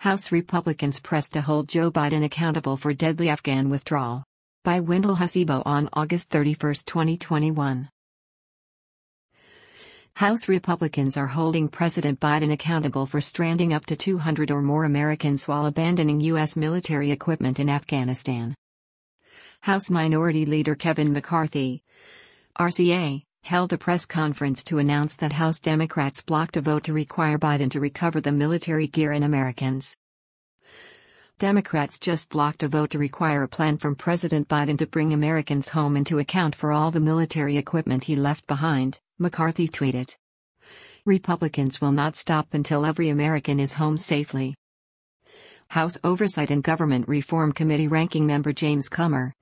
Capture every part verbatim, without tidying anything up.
House Republicans press to hold Joe Biden accountable for deadly Afghan withdrawal. By Wendell Hasibo on August thirty-first, twenty twenty-one. House Republicans are holding President Biden accountable for stranding up to two hundred or more Americans while abandoning U S military equipment in Afghanistan. House Minority Leader Kevin McCarthy, R C A, held a press conference to announce that House Democrats blocked a vote to require Biden to recover the military gear and Americans. Democrats just blocked a vote to require a plan from President Biden to bring Americans home and to account for all the military equipment he left behind, McCarthy tweeted. Republicans will not stop until every American is home safely. House Oversight and Government Reform Committee Ranking Member James Comer,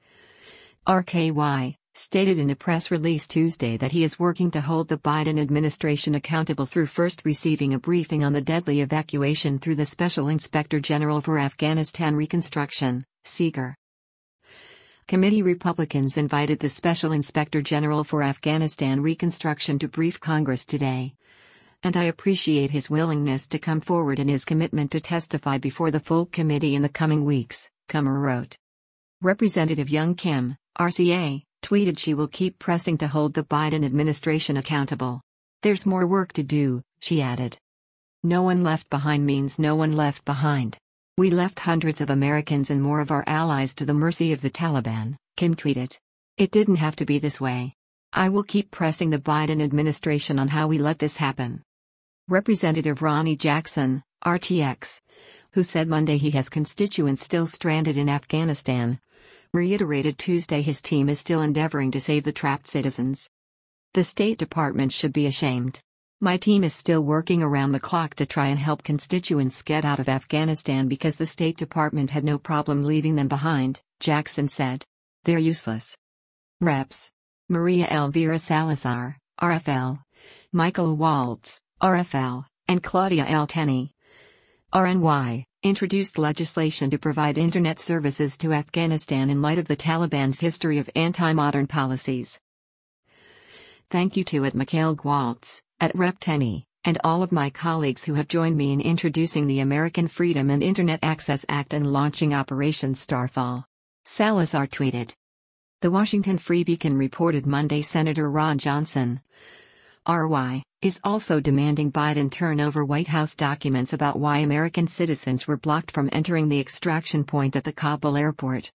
R K Y, stated in a press release Tuesday that he is working to hold the Biden administration accountable through first receiving a briefing on the deadly evacuation through the Special Inspector General for Afghanistan Reconstruction, SIGER. Committee Republicans invited the Special Inspector General for Afghanistan Reconstruction to brief Congress today. And I appreciate his willingness to come forward and his commitment to testify before the full committee in the coming weeks, Comer wrote. Representative Young Kim, R C A, tweeted she will keep pressing to hold the Biden administration accountable. There's more work to do, she added. No one left behind means no one left behind. We left hundreds of Americans and more of our allies to the mercy of the Taliban, Kim tweeted. It didn't have to be this way. I will keep pressing the Biden administration on how we let this happen. Representative Ronnie Jackson, R T X, who said Monday he has constituents still stranded in Afghanistan, reiterated Tuesday his team is still endeavoring to save the trapped citizens. The State Department should be ashamed. My team is still working around the clock to try and help constituents get out of Afghanistan because the State Department had no problem leaving them behind, Jackson said. They're useless. Reps Maria Elvira Salazar, R F L, Michael Waltz, R F L, and Claudia L. Tenney, R N Y, introduced legislation to provide internet services to Afghanistan in light of the Taliban's history of anti-modern policies. Thank you to at Mikhail Waltz, at Rep Tenney, and all of my colleagues who have joined me in introducing the American Freedom and Internet Access Act and launching Operation Starfall. Salazar tweeted. The Washington Free Beacon reported Monday Senator Ron Johnson, R Y, is also demanding Biden turn over White House documents about why American citizens were blocked from entering the extraction point at the Kabul airport.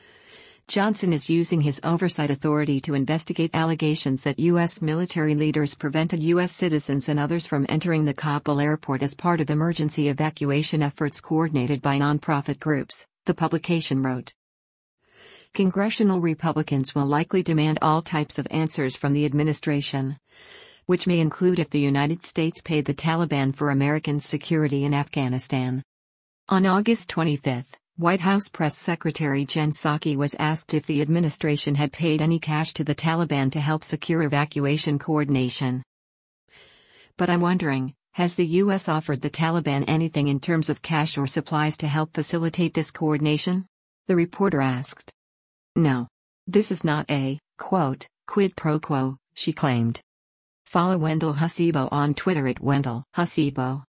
Johnson is using his oversight authority to investigate allegations that U S military leaders prevented U S citizens and others from entering the Kabul airport as part of emergency evacuation efforts coordinated by nonprofit groups, the publication wrote. Congressional Republicans will likely demand all types of answers from the administration, which may include if the United States paid the Taliban for Americans' security in Afghanistan. On August twenty-fifth, White House Press Secretary Jen Psaki was asked if the administration had paid any cash to the Taliban to help secure evacuation coordination. But I'm wondering, has the U S offered the Taliban anything in terms of cash or supplies to help facilitate this coordination? The reporter asked. No. This is not a, quote, quid pro quo, she claimed. Follow Wendell Hasibo on Twitter at Wendell Hasibo.